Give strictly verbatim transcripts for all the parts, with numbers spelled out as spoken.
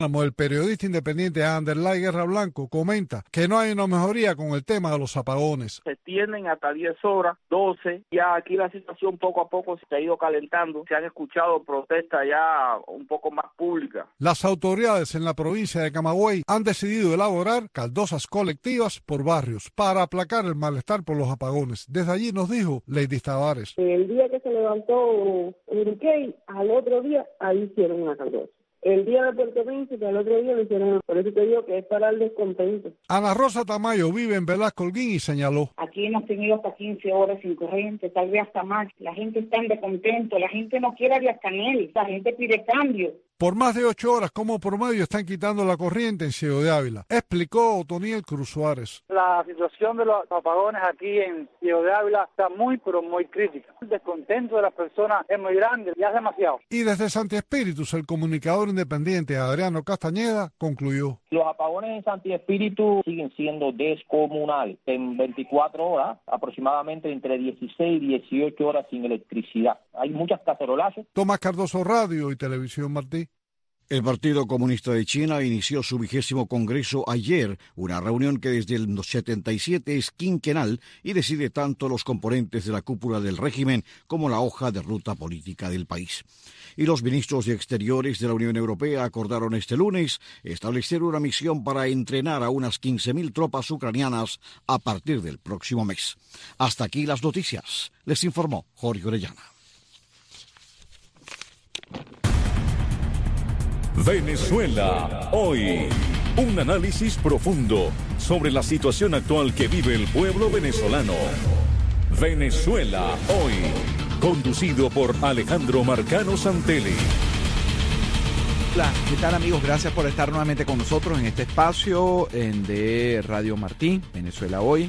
El periodista independiente Anderlay Guerra Blanco comenta que no hay una mejoría con el tema de los apagones. Se tienen hasta diez horas, doce, ya aquí la situación poco a poco se ha ido calentando, se han escuchado protestas ya un poco más públicas. Las autoridades en la provincia de Camagüey han decidido elaborar caldosas colectivas por barrios para aplacar el malestar por los apagones. Desde allí nos dijo Lady Tavares. El día que se levantó Enrique, al otro día ahí hicieron una caldosa. El día de Puerto Príncipe, al otro día lo hicieron, por eso te digo que es para el descontento. Ana Rosa Tamayo vive en Velasco Holguín y señaló. Aquí hemos tenido hasta quince horas sin corriente, tal vez hasta más. La gente está en descontento, la gente no quiere a Díaz Canel, la gente pide cambio. Por más de ocho horas como promedio están quitando la corriente en Ciego de Ávila, explicó Otoniel Cruz Suárez. La situación de los apagones aquí en Ciego de Ávila está muy, pero muy crítica. El descontento de las personas es muy grande, ya es demasiado. Y desde Santi Espíritus, el comunicador independiente Adriano Castañeda concluyó. Los apagones en Santi Espíritu siguen siendo descomunales. En veinticuatro horas, aproximadamente entre dieciséis y dieciocho horas sin electricidad. Hay muchas cacerolazos. Tomás Cardoso, Radio y Televisión Martí. El Partido Comunista de China inició su vigésimo congreso ayer, una reunión que desde el setenta y siete es quinquenal y decide tanto los componentes de la cúpula del régimen como la hoja de ruta política del país. Y los ministros de Exteriores de la Unión Europea acordaron este lunes establecer una misión para entrenar a unas quince mil tropas ucranianas a partir del próximo mes. Hasta aquí las noticias. Les informó Jorge Orellana. Venezuela hoy. Un análisis profundo sobre la situación actual que vive el pueblo venezolano. Venezuela hoy. Conducido por Alejandro Marcano Santelli. Hola, ¿qué tal amigos? Gracias por estar nuevamente con nosotros en este espacio en de Radio Martí, Venezuela hoy.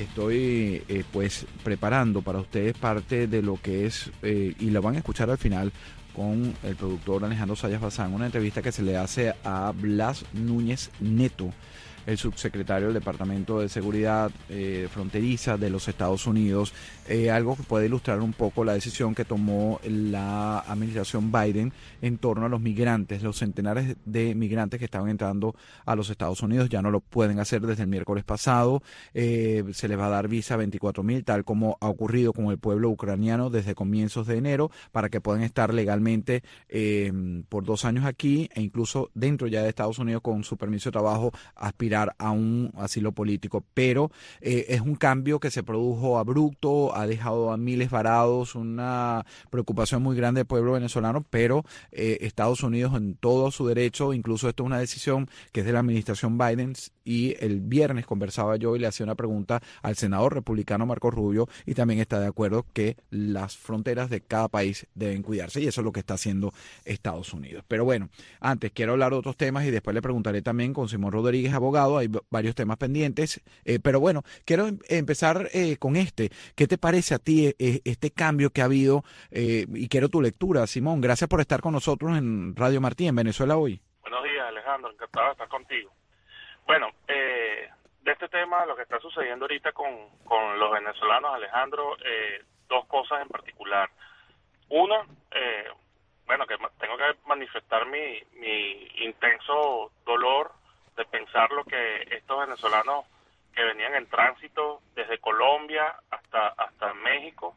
Estoy eh, pues preparando para ustedes parte de lo que es, eh, y lo van a escuchar al final, con el productor Alejandro Sayas Bazán, una entrevista que se le hace a Blas Núñez Neto, el subsecretario del Departamento de Seguridad eh, Fronteriza de los Estados Unidos, eh, algo que puede ilustrar un poco la decisión que tomó la administración Biden en torno a los migrantes, los centenares de migrantes que estaban entrando a los Estados Unidos. Ya no lo pueden hacer desde el miércoles pasado, eh, se les va a dar visa a veinticuatro mil, tal como ha ocurrido con el pueblo ucraniano desde comienzos de enero, para que puedan estar legalmente eh, por dos años aquí e incluso dentro ya de Estados Unidos con su permiso de trabajo aspirar a un asilo político. Pero eh, es un cambio que se produjo abrupto, ha dejado a miles varados, una preocupación muy grande del pueblo venezolano, pero eh, Estados Unidos en todo su derecho, incluso esto es una decisión que es de la administración Biden, y el viernes conversaba yo y le hacía una pregunta al senador republicano Marco Rubio, y también está de acuerdo que las fronteras de cada país deben cuidarse, y eso es lo que está haciendo Estados Unidos. Pero bueno, antes quiero hablar de otros temas y después le preguntaré también con Simón Rodríguez, abogado. Hay varios temas pendientes, eh, pero bueno, quiero em- empezar eh, con este. ¿Qué te parece a ti eh, este cambio que ha habido? Eh, y quiero tu lectura, Simón. Gracias por estar con nosotros en Radio Martí, en Venezuela hoy. Buenos días, Alejandro. Encantado de estar contigo. Bueno, eh, de este tema, lo que está sucediendo ahorita con, con los venezolanos, Alejandro, eh, dos cosas en particular. Una, eh, bueno, que tengo que manifestar mi, mi intenso dolor de pensar lo que estos venezolanos que venían en tránsito desde Colombia hasta hasta México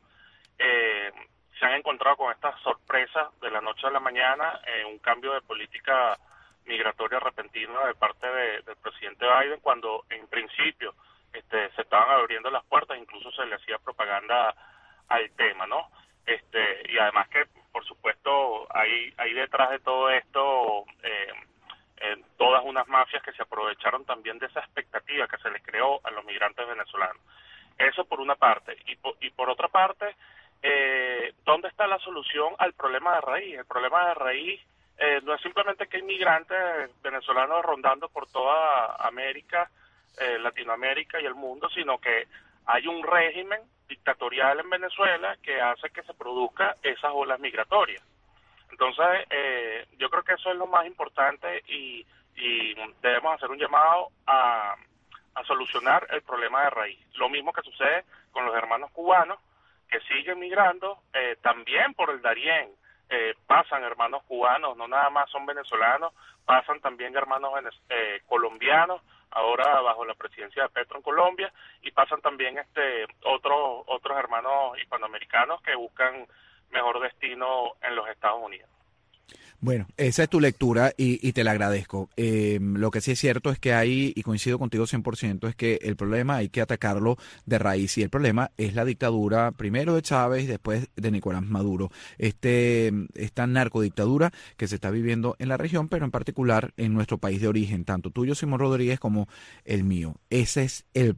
eh, se han encontrado con esta sorpresa de la noche a la mañana, eh, un cambio de política migratoria repentina de parte de, del presidente Biden, cuando en principio este, se estaban abriendo las puertas, incluso se le hacía propaganda al tema, ¿no? Este, y además que, por supuesto, hay, hay detrás de todo esto eh, eh, todas unas mafias que se aprovecharon también de esa expectativa que se les creó a los migrantes venezolanos. Eso por una parte. Y por, y por otra parte, eh, ¿dónde está la solución al problema de raíz? El problema de raíz eh, no es simplemente que hay migrantes venezolanos rondando por toda América, eh, Latinoamérica y el mundo, sino que hay un régimen dictatorial en Venezuela que hace que se produzca esas olas migratorias. Entonces, eh, yo creo que eso es lo más importante y, y debemos hacer un llamado a, a solucionar el problema de raíz. Lo mismo que sucede con los hermanos cubanos que siguen migrando, eh, también por el Darién, eh, pasan hermanos cubanos, no nada más son venezolanos, pasan también hermanos eh, colombianos, ahora bajo la presidencia de Petro en Colombia, y pasan también este otros otros hermanos hispanoamericanos que buscan mejor destino en los Estados Unidos. Bueno, esa es tu lectura y, y te la agradezco. Eh, lo que sí es cierto es que hay, y coincido contigo cien por ciento, es que el problema hay que atacarlo de raíz, y el problema es la dictadura primero de Chávez y después de Nicolás Maduro. Este, esta narcodictadura que se está viviendo en la región, pero en particular en nuestro país de origen, tanto tuyo, Simón Rodríguez, como el mío. Ese es el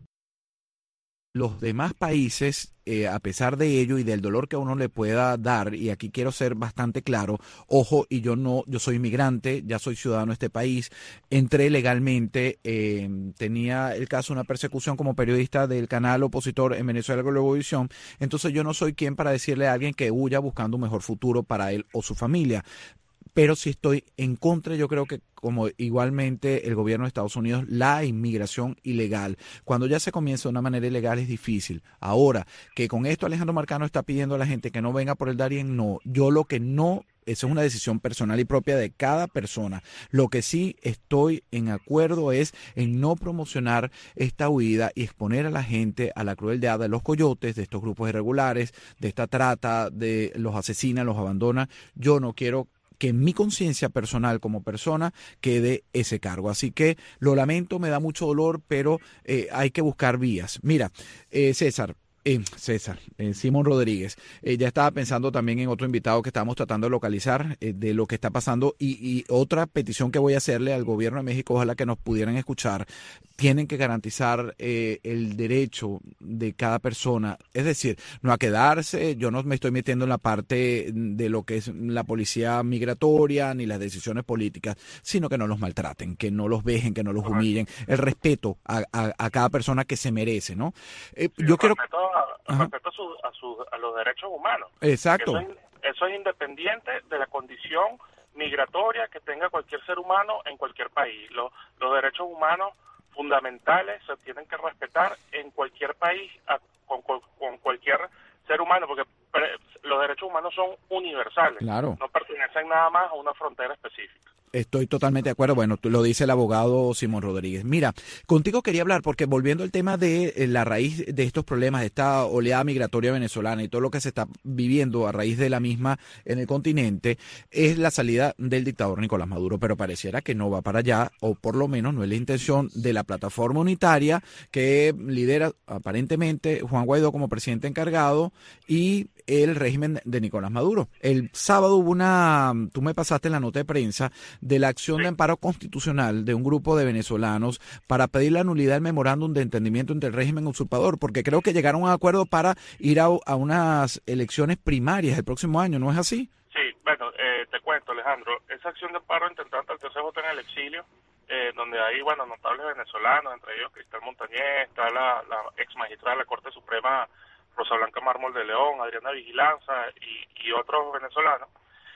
Los demás países, eh, a pesar de ello y del dolor que a uno le pueda dar, y aquí quiero ser bastante claro, ojo, y yo no, yo soy inmigrante, ya soy ciudadano de este país, entré legalmente, eh, tenía el caso de una persecución como periodista del canal opositor en Venezuela Globovisión, entonces yo no soy quien para decirle a alguien que huya buscando un mejor futuro para él o su familia. Pero sí estoy en contra, yo creo que como igualmente el gobierno de Estados Unidos, la inmigración ilegal. Cuando ya se comienza de una manera ilegal es difícil. Ahora, que con esto Alejandro Marcano está pidiendo a la gente que no venga por el Darién, no. Yo lo que no, eso es una decisión personal y propia de cada persona. Lo que sí estoy en acuerdo es en no promocionar esta huida y exponer a la gente a la crueldad de los coyotes, de estos grupos irregulares, de esta trata, de los asesinan, los abandonan. Yo no quiero que en mi conciencia personal como persona quede ese cargo. Así que lo lamento, me da mucho dolor, pero eh, hay que buscar vías. Mira, eh, César, Eh, César, eh, Simón Rodríguez, eh, ya estaba pensando también en otro invitado que estábamos tratando de localizar eh, de lo que está pasando y, y otra petición que voy a hacerle al gobierno de México, ojalá que nos pudieran escuchar. Tienen que garantizar eh, el derecho de cada persona, es decir, no a quedarse. Yo no me estoy metiendo en la parte de lo que es la policía migratoria ni las decisiones políticas, sino que no los maltraten, que no los vejen, que no los humillen, el respeto a, a, a cada persona que se merece, ¿no? Eh, Sí, yo quiero respeto a, respeto a, su, a, su, a los derechos humanos. Exacto. Eso es, eso es independiente de la condición migratoria que tenga cualquier ser humano en cualquier país. Los, los derechos humanos fundamentales se tienen que respetar en cualquier país, a, con, con, con cualquier ser humano, porque pre, los derechos humanos son universales. Claro. No pertenecen nada más a una frontera específica. Estoy totalmente de acuerdo. Bueno, lo dice el abogado Simón Rodríguez. Mira, contigo quería hablar porque volviendo al tema de la raíz de estos problemas, de esta oleada migratoria venezolana y todo lo que se está viviendo a raíz de la misma en el continente, es la salida del dictador Nicolás Maduro, pero pareciera que no va para allá, o por lo menos no es la intención de la plataforma unitaria que lidera aparentemente Juan Guaidó como presidente encargado y el régimen de Nicolás Maduro. El sábado hubo una, tú me pasaste la nota de prensa de la acción de amparo constitucional de un grupo de venezolanos para pedir la nulidad del memorándum de entendimiento entre el régimen usurpador, porque creo que llegaron a un acuerdo para ir a, a unas elecciones primarias el próximo año, ¿no es así? Sí, bueno, eh, te cuento, Alejandro, esa acción de amparo intentando al T C J en el exilio, eh, donde hay, bueno, notables venezolanos, entre ellos Cristal Montañez, está la, la ex magistrada de la Corte Suprema Rosa Blanca Mármol de León, Adriana Vigilanza y, y otros venezolanos,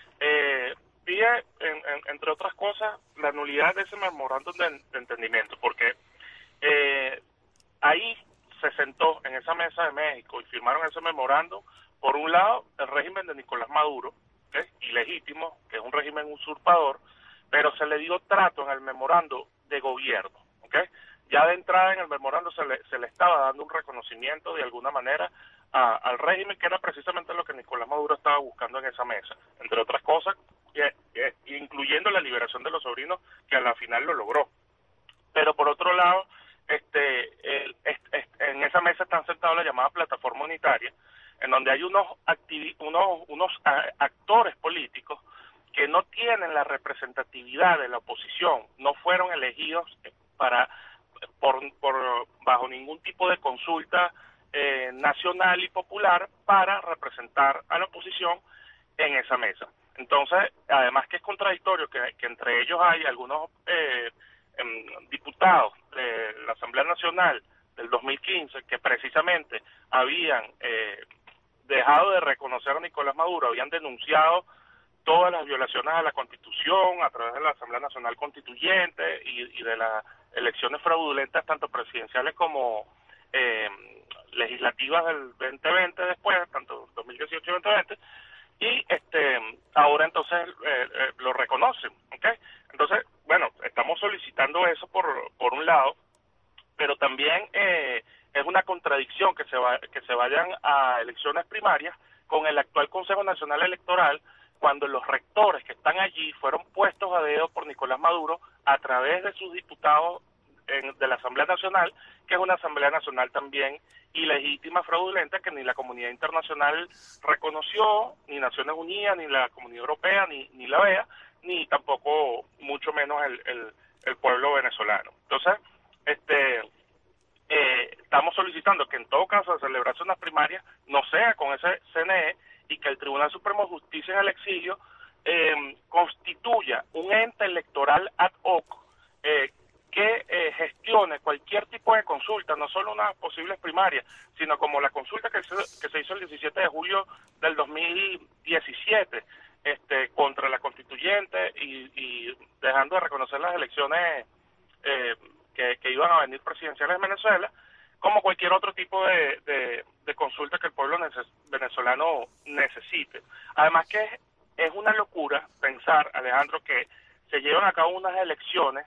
eh, pide, en, en, entre otras cosas, la nulidad de ese memorándum de, de entendimiento, porque eh, ahí se sentó en esa mesa de México y firmaron ese memorándum, por un lado, el régimen de Nicolás Maduro, que es ilegítimo, que es un régimen usurpador, pero se le dio trato en el memorándum de gobierno, ¿okay? Ya de entrada en el memorándum se le, se le estaba dando un reconocimiento de alguna manera a, al régimen, que era precisamente lo que Nicolás Maduro estaba buscando en esa mesa, entre otras cosas, eh, eh, incluyendo la liberación de los sobrinos, que a la final lo logró. Pero por otro lado, este, el, este, este, en esa mesa están sentados la llamada plataforma unitaria, en donde hay unos, activi unos, unos a, actores políticos que no tienen la representatividad de la oposición, no fueron elegidos para por, por bajo ningún tipo de consulta eh, nacional y popular para representar a la oposición en esa mesa. Entonces, además que es contradictorio que, que entre ellos hay algunos eh, eh, diputados de la Asamblea Nacional del dos mil quince que precisamente habían eh, dejado de reconocer a Nicolás Maduro, habían denunciado todas las violaciones a la Constitución a través de la Asamblea Nacional Constituyente y, y de las elecciones fraudulentas, tanto presidenciales como eh, legislativas del veinte veinte después, tanto dos mil dieciocho y veinte veinte, y este ahora entonces eh, eh, lo reconocen, ¿okay? Entonces, bueno, estamos solicitando eso por por un lado, pero también eh, es una contradicción que se va, que se vayan a elecciones primarias con el actual Consejo Nacional Electoral, cuando los rectores que están allí fueron puestos a dedo por Nicolás Maduro a través de sus diputados en, de la Asamblea Nacional, que es una Asamblea Nacional también ilegítima, fraudulenta, que ni la comunidad internacional reconoció, ni Naciones Unidas, ni la Comunidad Europea, ni, ni la O E A, ni tampoco, mucho menos el, el, el pueblo venezolano. Entonces, este eh, estamos solicitando que en todo caso de celebrarse unas primarias no sea con ese C N E y que el Tribunal Supremo de Justicia en el exilio eh, constituya un ente electoral ad hoc eh, que eh, gestione cualquier tipo de consulta, no solo unas posibles primarias, sino como la consulta que se, que se hizo el diecisiete de julio del dos mil diecisiete este, contra la constituyente y, y dejando de reconocer las elecciones eh, que, que iban a venir presidenciales en Venezuela, como cualquier otro tipo de, de, de consulta que el pueblo neces venezolano necesite. Además que es, es una locura pensar, Alejandro, que se llevan a cabo unas elecciones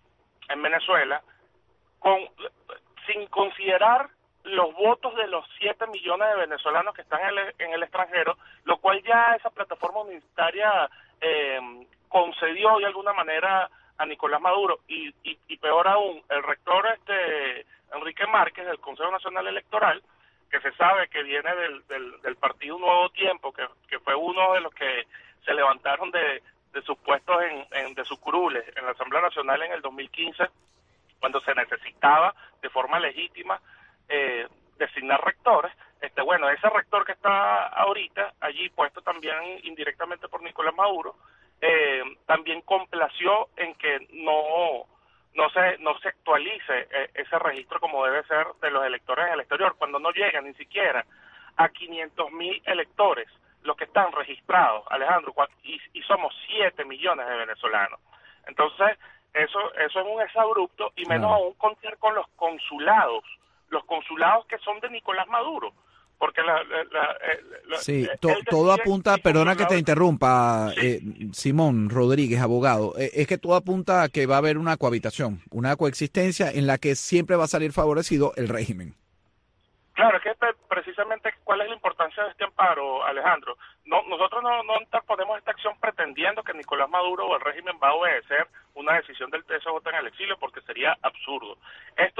en Venezuela con sin considerar los votos de los siete millones de venezolanos que están en el, en el extranjero, lo cual ya esa plataforma unitaria eh, concedió de alguna manera a Nicolás Maduro, y, y, y peor aún, el rector este Enrique Márquez del Consejo Nacional Electoral, que se sabe que viene del, del, del partido Nuevo Tiempo, que, que fue uno de los que se levantaron de, de sus puestos en, en de sus curules en la Asamblea Nacional en el dos mil quince, cuando se necesitaba de forma legítima eh, designar rectores. Este bueno, ese rector que está ahorita allí puesto también indirectamente por Nicolás Maduro, eh, también complació en que no no se no se actualice eh, ese registro como debe ser de los electores en el exterior, cuando no llegan ni siquiera a quinientos mil electores los que están registrados, Alejandro, y, y somos siete millones de venezolanos. Entonces, eso eso es un exabrupto, y menos aún contar con los consulados, los consulados que son de Nicolás Maduro, porque la... la, la, la sí, to, todo apunta, perdona que te interrumpa, sí. eh, Simón Rodríguez, abogado, eh, es que todo apunta a que va a haber una cohabitación, una coexistencia en la que siempre va a salir favorecido el régimen. Claro, es que precisamente cuál es la importancia de este amparo, Alejandro. No, nosotros no, no interponemos esta acción pretendiendo que Nicolás Maduro o el régimen va a obedecer una decisión del T S J en el exilio, porque sería absurdo. Esto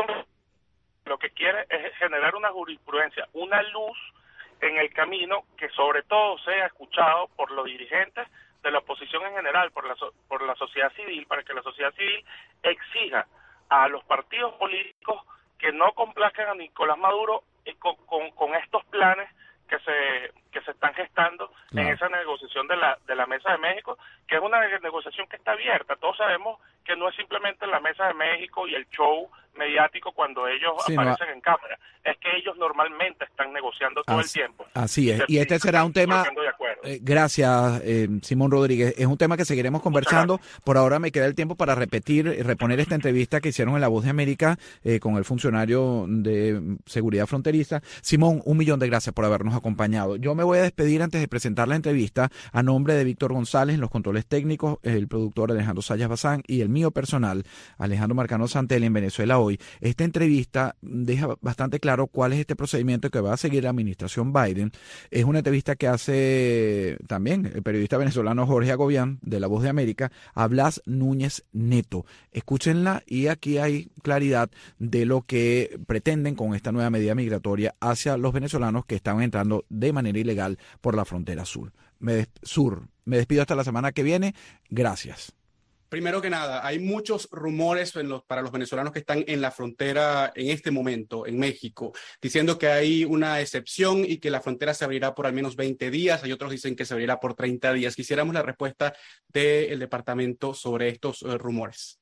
lo que quiere es generar una jurisprudencia, una luz en el camino que sobre todo sea escuchado por los dirigentes de la oposición en general, por la, por la sociedad civil, para que la sociedad civil exija a los partidos políticos que no complazcan a Nicolás Maduro con, con, con estos planes que se que se están gestando claro. en esa negociación de la de la Mesa de México, que es una negociación que está abierta. Todos sabemos que no es simplemente la Mesa de México y el show mediático cuando ellos sí, aparecen no. en cámara, es que ellos normalmente están negociando todo así, el tiempo. Así es, y este será un tema, eh, gracias eh, Simón Rodríguez, es un tema que seguiremos conversando. Por ahora me queda el tiempo para repetir, reponer esta entrevista que hicieron en La Voz de América eh, con el funcionario de Seguridad Fronteriza. Simón, un millón de gracias por habernos acompañado. Yo me voy a despedir antes de presentar la entrevista a nombre de Víctor González en los controles técnicos, el productor Alejandro Sayas Bazán y el mío personal, Alejandro Marcano Santel, en Venezuela Hoy. Esta entrevista deja bastante claro cuál es este procedimiento que va a seguir la administración Biden. Es una entrevista que hace también el periodista venezolano Jorge Agobián de La Voz de América a Blas Núñez Neto. Escúchenla y aquí hay claridad de lo que pretenden con esta nueva medida migratoria hacia los venezolanos que están entrando de manera ilegal por la frontera sur. Me, des- sur. Me despido hasta la semana que viene. Gracias. Primero que nada, hay muchos rumores en los, para los venezolanos que están en la frontera en este momento, en México, diciendo que hay una excepción y que la frontera se abrirá por al menos veinte días. Hay otros que dicen que se abrirá por treinta días. Quisiéramos la respuesta del departamento sobre estos uh, rumores.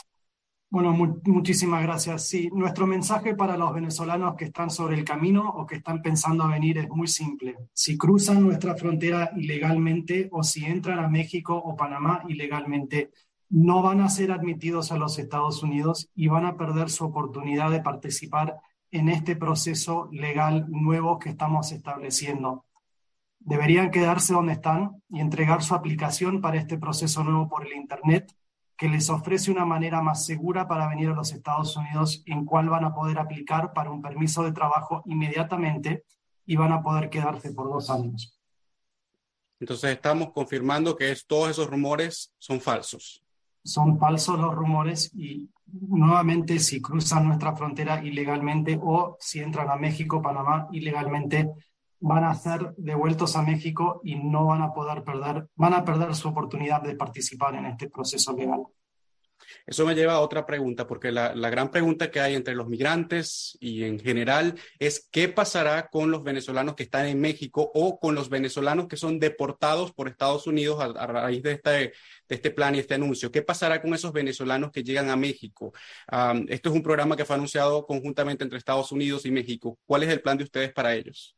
Bueno, mu- muchísimas gracias. Sí, nuestro mensaje para los venezolanos que están sobre el camino o que están pensando venir es muy simple. Si cruzan nuestra frontera ilegalmente o si entran a México o Panamá ilegalmente, no van a ser admitidos a los Estados Unidos y van a perder su oportunidad de participar en este proceso legal nuevo que estamos estableciendo. Deberían quedarse donde están y entregar su aplicación para este proceso nuevo por el Internet, que les ofrece una manera más segura para venir a los Estados Unidos, en cual van a poder aplicar para un permiso de trabajo inmediatamente y van a poder quedarse por dos años. Entonces estamos confirmando que es, todos esos rumores son falsos. Son falsos los rumores y nuevamente si cruzan nuestra frontera ilegalmente o si entran a México, Panamá ilegalmente, van a ser devueltos a México y no van a poder perder, van a perder su oportunidad de participar en este proceso legal. Eso me lleva a otra pregunta, porque la, la gran pregunta que hay entre los migrantes y en general es ¿qué pasará con los venezolanos que están en México o con los venezolanos que son deportados por Estados Unidos a, a raíz de este, de este plan y este anuncio? ¿Qué pasará con esos venezolanos que llegan a México? Um, esto es un programa que fue anunciado conjuntamente entre Estados Unidos y México. ¿Cuál es el plan de ustedes para ellos?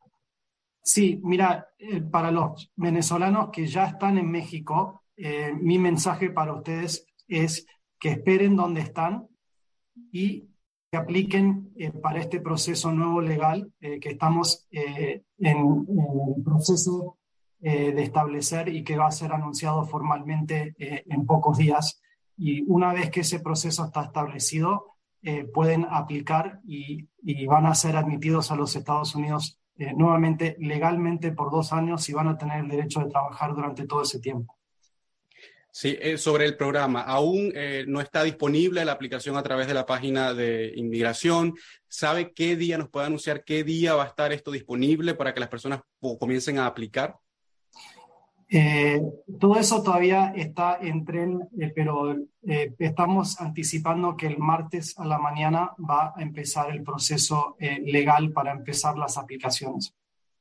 Sí, mira, eh, para los venezolanos que ya están en México, eh, mi mensaje para ustedes es que esperen donde están y que apliquen eh, para este proceso nuevo legal eh, que estamos eh, en, en el proceso eh, de establecer y que va a ser anunciado formalmente eh, en pocos días. Y una vez que ese proceso está establecido, eh, pueden aplicar y, y van a ser admitidos a los Estados Unidos eh, nuevamente legalmente por dos años y van a tener el derecho de trabajar durante todo ese tiempo. Sí, eh, sobre el programa, aún eh, no está disponible la aplicación a través de la página de inmigración. ¿Sabe qué día nos puede anunciar qué día va a estar esto disponible para que las personas comiencen a aplicar? Eh, todo eso todavía está en tren, eh, pero eh, estamos anticipando que el martes a la mañana va a empezar el proceso eh, legal para empezar las aplicaciones.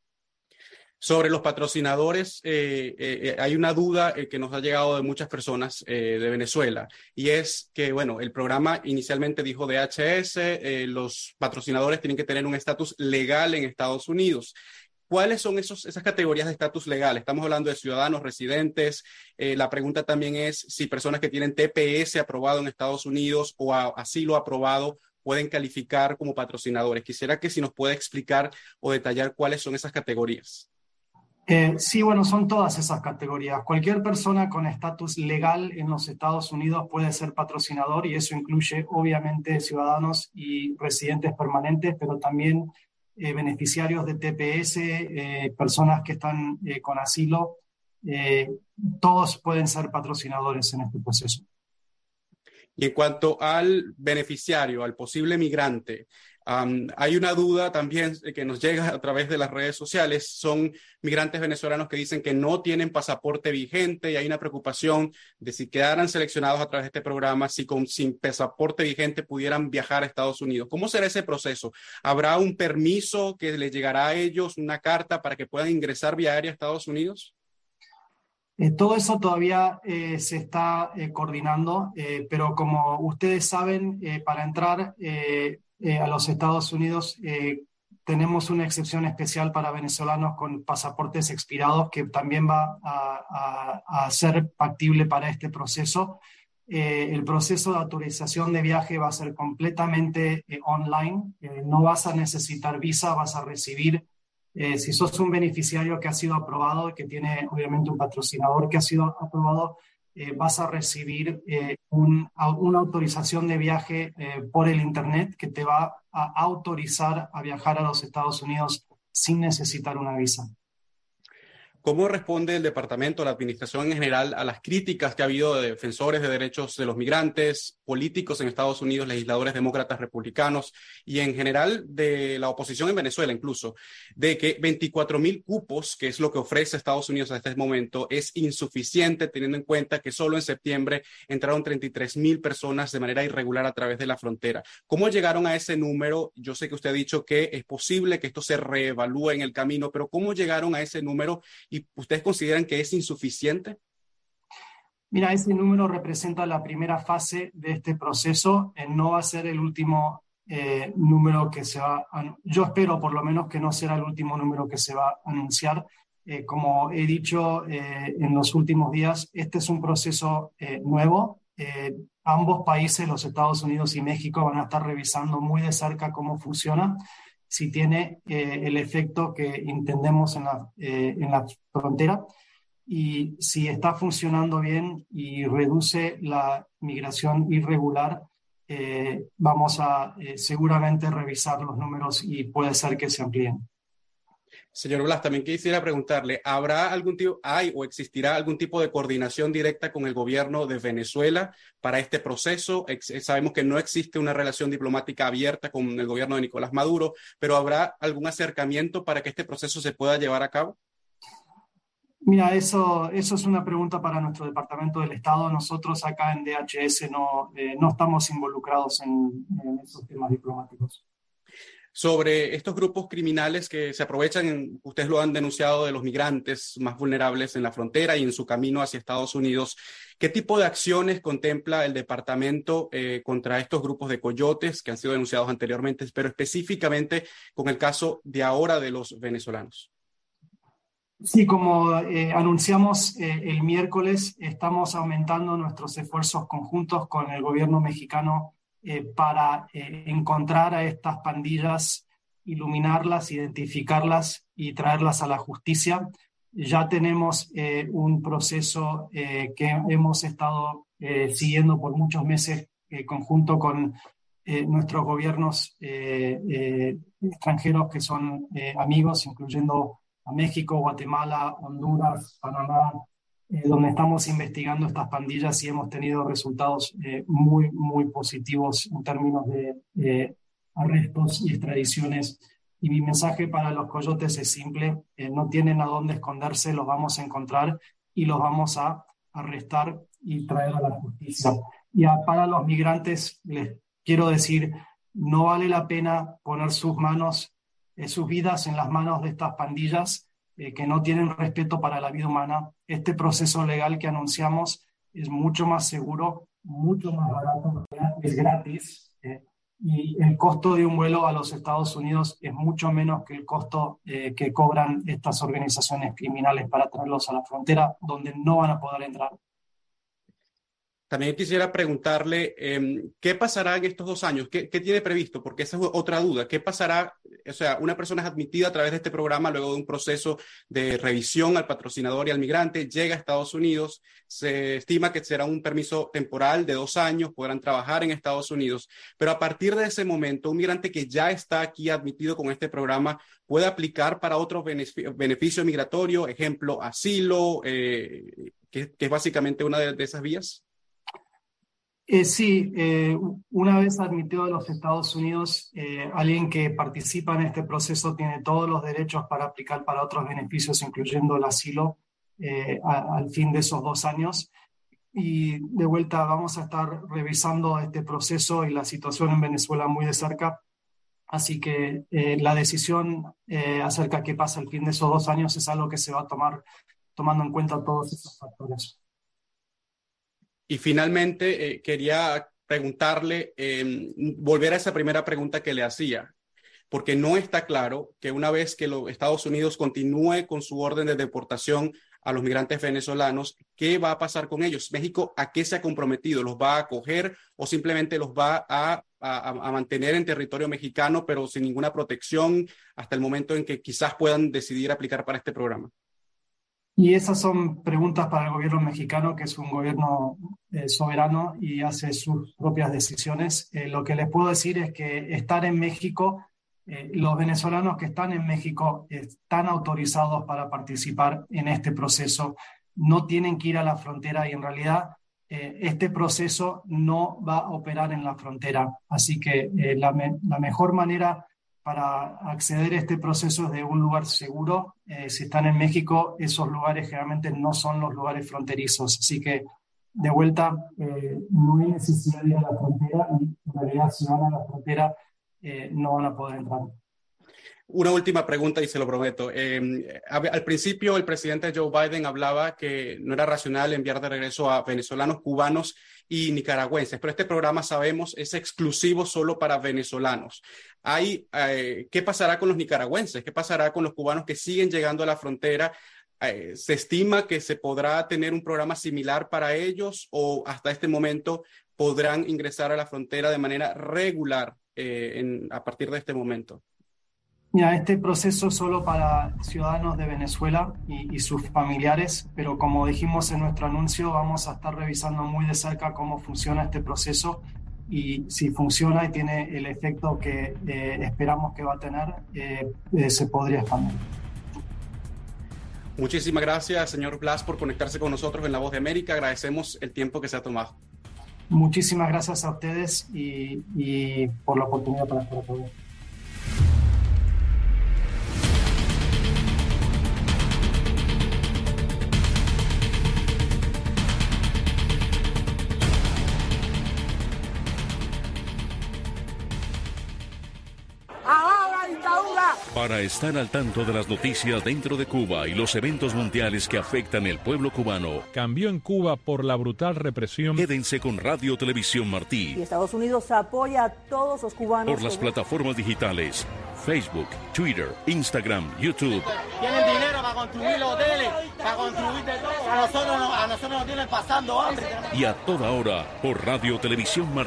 Sobre los patrocinadores, eh, eh, hay una duda eh, que nos ha llegado de muchas personas eh, de Venezuela, y es que, bueno, el programa inicialmente dijo D H S, eh, los patrocinadores tienen que tener un estatus legal en Estados Unidos. ¿Cuáles son esos, esas categorías de estatus legal? Estamos hablando de ciudadanos, residentes. Eh, la pregunta también es si personas que tienen T P S aprobado en Estados Unidos o a, asilo aprobado pueden calificar como patrocinadores. Quisiera que si nos puede explicar o detallar cuáles son esas categorías. Eh, sí, bueno, son todas esas categorías. Cualquier persona con estatus legal en los Estados Unidos puede ser patrocinador y eso incluye obviamente ciudadanos y residentes permanentes, pero también eh, beneficiarios de T P S, eh, personas que están eh, con asilo. Eh, todos pueden ser patrocinadores en este proceso. Y en cuanto al beneficiario, al posible migrante, Um, hay una duda también que nos llega a través de las redes sociales. Son migrantes venezolanos que dicen que no tienen pasaporte vigente y hay una preocupación de si quedaran seleccionados a través de este programa, si con, sin pasaporte vigente pudieran viajar a Estados Unidos. ¿Cómo será ese proceso? ¿Habrá un permiso que les llegará a ellos, una carta para que puedan ingresar vía aérea a Estados Unidos? Eh, todo eso todavía eh, se está eh, coordinando, eh, pero como ustedes saben, eh, para entrar eh, eh, a los Estados Unidos eh, tenemos una excepción especial para venezolanos con pasaportes expirados que también va a, a, a ser factible para este proceso. Eh, el proceso de autorización de viaje va a ser completamente eh, online, eh, no vas a necesitar visa, vas a recibir Eh, si sos un beneficiario que ha sido aprobado, que tiene obviamente un patrocinador que ha sido aprobado, eh, vas a recibir eh, un, a, una autorización de viaje eh, por el Internet que te va a autorizar a viajar a los Estados Unidos sin necesitar una visa. ¿Cómo responde el departamento, la administración en general, a las críticas que ha habido de defensores de derechos de los migrantes, políticos en Estados Unidos, legisladores demócratas, republicanos y en general de la oposición en Venezuela incluso, de que veinticuatro mil cupos, que es lo que ofrece Estados Unidos hasta este momento, es insuficiente teniendo en cuenta que solo en septiembre entraron treinta y tres mil personas de manera irregular a través de la frontera? ¿Cómo llegaron a ese número? Yo sé que usted ha dicho que es posible que esto se reevalúe en el camino, pero ¿cómo llegaron a ese número? ¿Y ustedes consideran que es insuficiente? Mira, ese número representa la primera fase de este proceso. Eh, no va a ser el último eh, número que se va a... Yo espero por lo menos que no será el último número que se va a anunciar. Eh, como he dicho eh, en los últimos días, este es un proceso eh, nuevo. Eh, ambos países, los Estados Unidos y México, van a estar revisando muy de cerca cómo funciona. si tiene eh, el efecto que entendemos en la, eh, en la frontera y si está funcionando bien y reduce la migración irregular, eh, vamos a eh, seguramente revisar los números y puede ser que se amplíen. Señor Blas, también quisiera preguntarle, ¿habrá algún tipo, hay o existirá algún tipo de coordinación directa con el gobierno de Venezuela para este proceso? Ex- sabemos que no existe una relación diplomática abierta con el gobierno de Nicolás Maduro, pero ¿habrá algún acercamiento para que este proceso se pueda llevar a cabo? Mira, eso, eso es una pregunta para nuestro Departamento del Estado. Nosotros acá en D H S no, eh, no estamos involucrados en, en esos temas diplomáticos. Sobre estos grupos criminales que se aprovechan, ustedes lo han denunciado, de los migrantes más vulnerables en la frontera y en su camino hacia Estados Unidos. ¿Qué tipo de acciones contempla el departamento eh, contra estos grupos de coyotes que han sido denunciados anteriormente, pero específicamente con el caso de ahora de los venezolanos? Sí, como eh, anunciamos eh, el miércoles, estamos aumentando nuestros esfuerzos conjuntos con el gobierno mexicano eh, para eh, encontrar a estas pandillas, iluminarlas, identificarlas y traerlas a la justicia. Ya tenemos eh, un proceso eh, que hemos estado eh, siguiendo por muchos meses eh, conjunto con eh, nuestros gobiernos eh, eh, extranjeros que son eh, amigos, incluyendo a México, Guatemala, Honduras, Panamá, eh, donde estamos investigando estas pandillas y hemos tenido resultados eh, muy, muy positivos en términos de eh, arrestos y extradiciones. Y mi mensaje para los coyotes es simple, eh, no tienen a dónde esconderse, los vamos a encontrar y los vamos a arrestar y traer a la justicia. Y a, para los migrantes les quiero decir, no vale la pena poner sus manos sus vidas en las manos de estas pandillas eh, que no tienen respeto para la vida humana. Este proceso legal que anunciamos es mucho más seguro, mucho más barato, es gratis eh, y el costo de un vuelo a los Estados Unidos es mucho menos que el costo eh, que cobran estas organizaciones criminales para traerlos a la frontera donde no van a poder entrar. También quisiera preguntarle, eh, ¿qué pasará en estos dos años? ¿Qué, ¿Qué tiene previsto? Porque esa es otra duda. ¿Qué pasará? O sea, una persona es admitida a través de este programa luego de un proceso de revisión al patrocinador y al migrante, llega a Estados Unidos, se estima que será un permiso temporal de dos años, podrán trabajar en Estados Unidos, pero a partir de ese momento, un migrante que ya está aquí admitido con este programa puede aplicar para otro beneficio, beneficio migratorio, ejemplo, asilo, eh, que, que es básicamente una de, de esas vías. Eh, sí, eh, una vez admitido a los Estados Unidos, eh, alguien que participa en este proceso tiene todos los derechos para aplicar para otros beneficios, incluyendo el asilo, eh, a, al fin de esos dos años. Y de vuelta vamos a estar revisando este proceso y la situación en Venezuela muy de cerca. Así que eh, la decisión eh, acerca de qué pasa al fin de esos dos años es algo que se va a tomar tomando en cuenta todos esos factores. Y finalmente, eh, quería preguntarle, eh, volver a esa primera pregunta que le hacía, porque no está claro que una vez que los Estados Unidos continúe con su orden de deportación a los migrantes venezolanos, ¿qué va a pasar con ellos? ¿México a qué se ha comprometido? ¿Los va a acoger o simplemente los va a, a, a mantener en territorio mexicano, pero sin ninguna protección hasta el momento en que quizás puedan decidir aplicar para este programa? Y esas son preguntas para el gobierno mexicano, que es un gobierno eh, soberano y hace sus propias decisiones. Eh, lo que les puedo decir es que estar en México, eh, los venezolanos que están en México están autorizados para participar en este proceso. No tienen que ir a la frontera y en realidad eh, este proceso no va a operar en la frontera. Así que eh, la, me- la mejor manera para acceder a este proceso es de un lugar seguro. Eh, si están en México, esos lugares generalmente no son los lugares fronterizos. Así que, de vuelta, eh, no hay necesidad de ir a la frontera y en realidad si van a la frontera eh, no van a poder entrar. Una última pregunta y se lo prometo. Eh, a- al principio el presidente Joe Biden hablaba que no era racional enviar de regreso a venezolanos, cubanos y nicaragüenses, pero este programa sabemos es exclusivo solo para venezolanos. Hay, eh, ¿qué pasará con los nicaragüenses? ¿Qué pasará con los cubanos que siguen llegando a la frontera? Eh, ¿se estima que se podrá tener un programa similar para ellos o hasta este momento podrán ingresar a la frontera de manera regular eh, en, a partir de este momento? Mira, este proceso es solo para ciudadanos de Venezuela y, y sus familiares, pero como dijimos en nuestro anuncio, vamos a estar revisando muy de cerca cómo funciona este proceso y si funciona y tiene el efecto que eh, esperamos que va a tener, eh, eh, se podría expandir. Muchísimas gracias, señor Blas, por conectarse con nosotros en La Voz de América. Agradecemos el tiempo que se ha tomado. Muchísimas gracias a ustedes y, y por la oportunidad para estar aquí. Para estar al tanto de las noticias dentro de Cuba y los eventos mundiales que afectan el pueblo cubano, cambió en Cuba por la brutal represión. Quédense con Radio Televisión Martí. Y Estados Unidos apoya a todos los cubanos. Por las que... plataformas digitales, Facebook, Twitter, Instagram, YouTube. Tienen dinero para construir los hoteles, para construir de todo. A nosotros, a nosotros nos tienen pasando hambre. Y a toda hora por Radio Televisión Martí.